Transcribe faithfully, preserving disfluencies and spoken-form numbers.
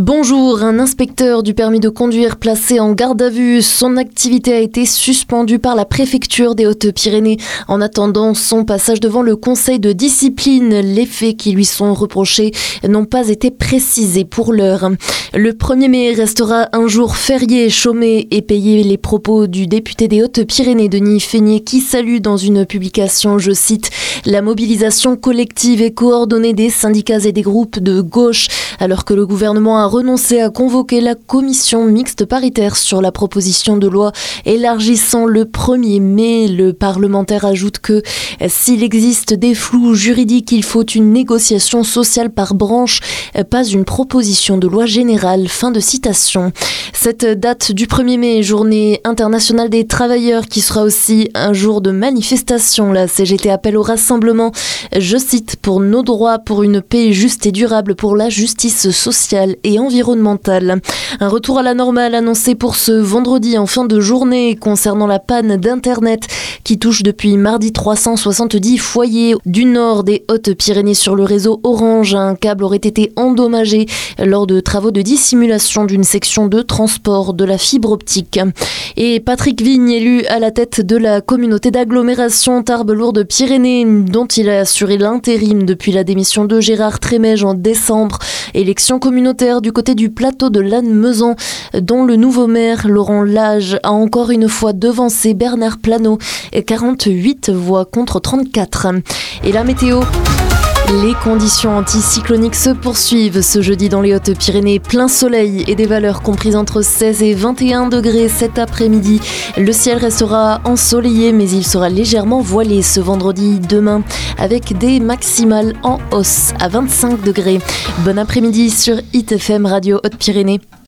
Bonjour, un inspecteur du permis de conduire placé en garde à vue. Son activité a été suspendue par la préfecture des Hautes-Pyrénées en attendant son passage devant le conseil de discipline. Les faits qui lui sont reprochés n'ont pas été précisés pour l'heure. Le premier mai restera un jour férié, chômé et payé. Les propos du député des Hautes-Pyrénées, Denis Feignet, qui salue dans une publication, je cite, « la mobilisation collective et coordonnée des syndicats et des groupes de gauche » alors que le gouvernement a renoncé à convoquer la commission mixte paritaire sur la proposition de loi élargissant le premier mai. Le parlementaire ajoute que s'il existe des flous juridiques, il faut une négociation sociale par branche, pas une proposition de loi générale. Fin de citation. Cette date du premier mai, journée internationale des travailleurs, qui sera aussi un jour de manifestation. La C G T appelle au rassemblement, je cite, pour nos droits, pour une paix juste et durable, pour la justice sociale et environnementale. Un retour à la normale annoncé pour ce vendredi en fin de journée concernant la panne d'Internet qui touche depuis mardi trois cent soixante-dix foyers du nord des Hautes-Pyrénées sur le réseau Orange. Un câble aurait été endommagé lors de travaux de dissimulation d'une section de transport de la fibre optique. Et Patrick Vigne, élu à la tête de la communauté d'agglomération Tarbes-Lourdes-Pyrénées, dont il a assuré l'intérim depuis la démission de Gérard Trémège en décembre. Élection communautaire du côté du plateau de Lannemezan, dont le nouveau maire, Laurent Lage, a encore une fois devancé Bernard Plano, quarante-huit voix contre trente-quatre. Et la météo ? Les conditions anticycloniques se poursuivent ce jeudi dans les Hautes-Pyrénées. Plein soleil et des valeurs comprises entre seize et vingt et un degrés cet après-midi. Le ciel restera ensoleillé, mais il sera légèrement voilé ce vendredi demain, avec des maximales en hausse à vingt-cinq degrés. Bon après-midi sur I T F M Radio Hautes-Pyrénées.